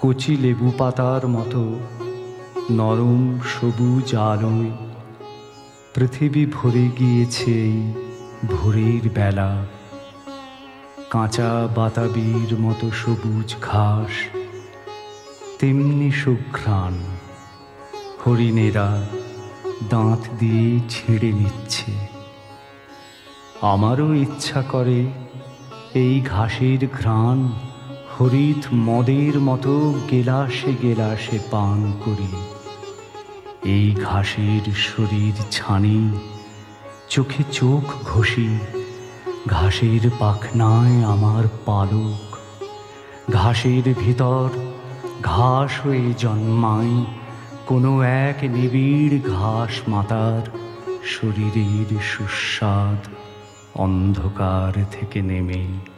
কচি লেবু পাতার মতো নরম সবুজ আলোয় পৃথিবী ভরে গিয়েছে এই ভোরের বেলা। কাঁচা বাতাবির মতো সবুজ ঘাস, তেমনি সুঘ্রাণ হরিণেরা দাঁত দিয়ে ছিঁড়ে নিচ্ছে। আমারও ইচ্ছা করে এই ঘাসের ঘ্রাণ হরিৎ মদের মতো গেলাসে গেলাসে পান করি। এই ঘাসের শরীর ছানি, চোখে চোখ ঘষি, ঘাসের পাখনায় আমার পালক। ঘাসের ভিতর ঘাস হয়ে জন্মায় কোনো এক নিবিড় ঘাস মাতার শরীরের সুস্বাদ অন্ধকার থেকে নেমে।